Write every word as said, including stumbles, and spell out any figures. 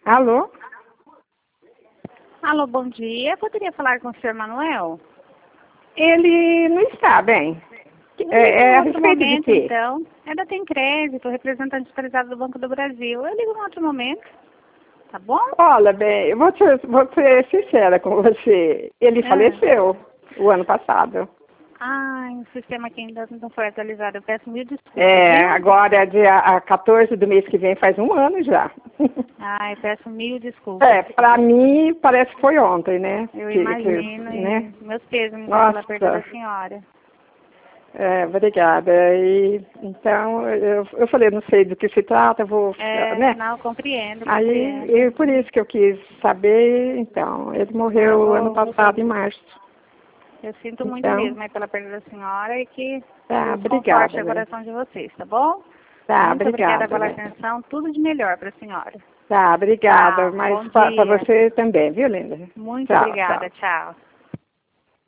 Alô? Alô, bom dia. Poderia falar com o senhor Manuel? Ele não está bem. Eu É, ligo é em a outro respeito de momento, quê? então. Ainda tem crédito, representante autorizado do Banco do Brasil. Eu ligo em outro momento. Tá bom? Olha, bem, eu vou, te, vou ser sincera com você. Ele Ah. faleceu o ano passado. Ai, o sistema aqui ainda não foi atualizado. Eu peço mil desculpas, É, viu? agora, dia a quatorze do mês que vem, faz um ano já. Ai, peço mil desculpas. É, pra mim, parece que foi ontem, né? Eu Que, que, imagino, né? e meus pesos Nossa. pela perda da senhora. É, obrigada. E, então, eu, eu falei, não sei do que se trata, vou, É, né? não, eu compreendo, Aí, compreendo. e por isso que eu quis saber, então, ele morreu Eu vou- ano passado, em março. Eu sinto muito Então, mesmo aí pela perda da senhora e que tá, Deus obrigada, conforte o né? coração de vocês, tá bom? Tá, Muito obrigada obrigada, pela né? atenção, tudo de melhor para a senhora. Tá, obrigada, Tchau, mas bom para dia. você também, viu, Linda? Muito Tchau, tchau. obrigada, tchau.